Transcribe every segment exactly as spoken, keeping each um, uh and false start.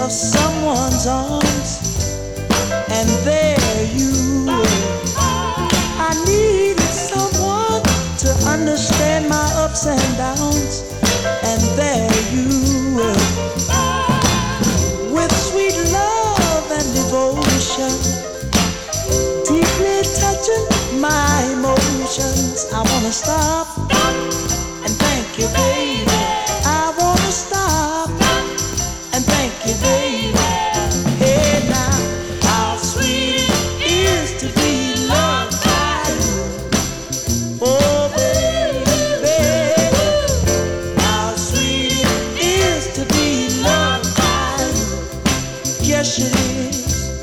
of someone's arms, and there you were. I needed someone to understand my ups and downs, and there you were. With sweet love and devotion, deeply touching my emotions. I wanna stop and thank you, baby. I wanna stop and thank you, baby. Hey now, how sweet it is to be loved by you. Oh baby, how sweet it is to be loved by you. Yes it is.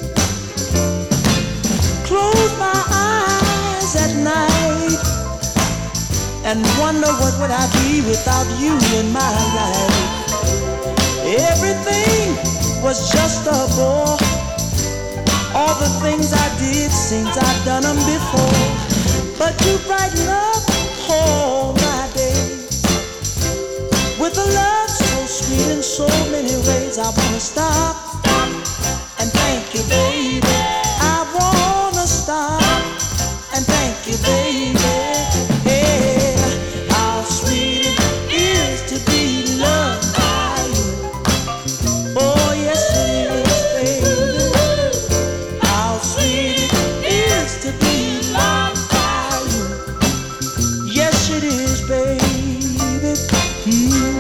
Close my eyes at night and wonder what would I be without you in my life. Everything was just a bore. All the things I did seems I've done them before. But you brighten up all my days with a love so sweet in so many ways. I wanna stop and thank you, baby. I wanna stop and thank you, baby. Hey, how sweet it is to be loved by you. Oh yes it is, baby. How sweet it is to be loved by you. Yes it is, baby. Mm.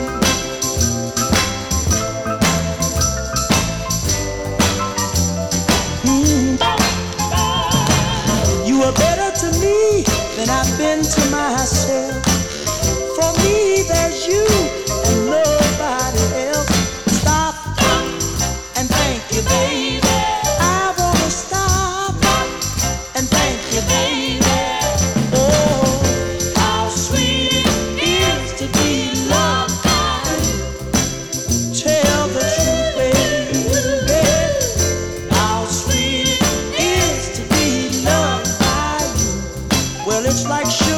You are better to me than I've been to myself. For me, there's you and nobody else. Stop and thank you, baby. I wanna stop and thank you, baby. Oh, how sweet it is to be loved by you. Tell the truth, baby. How sweet it is to be loved by you. Well, it's like sugar.